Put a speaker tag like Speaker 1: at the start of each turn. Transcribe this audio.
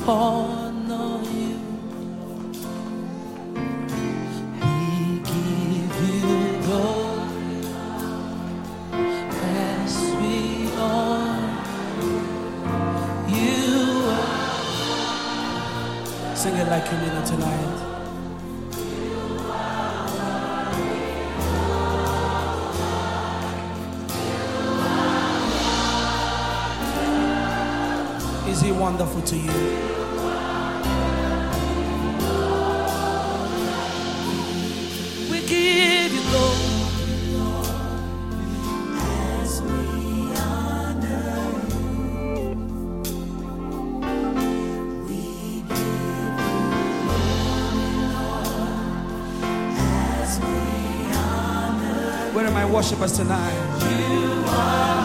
Speaker 1: honor you. We give you glory as we honor you. Sing it like you mean it tonight. Is he wonderful to you? We give you glory as we honor you. We give you glory, Lord, as we honor you. Where are my worshipers tonight? You are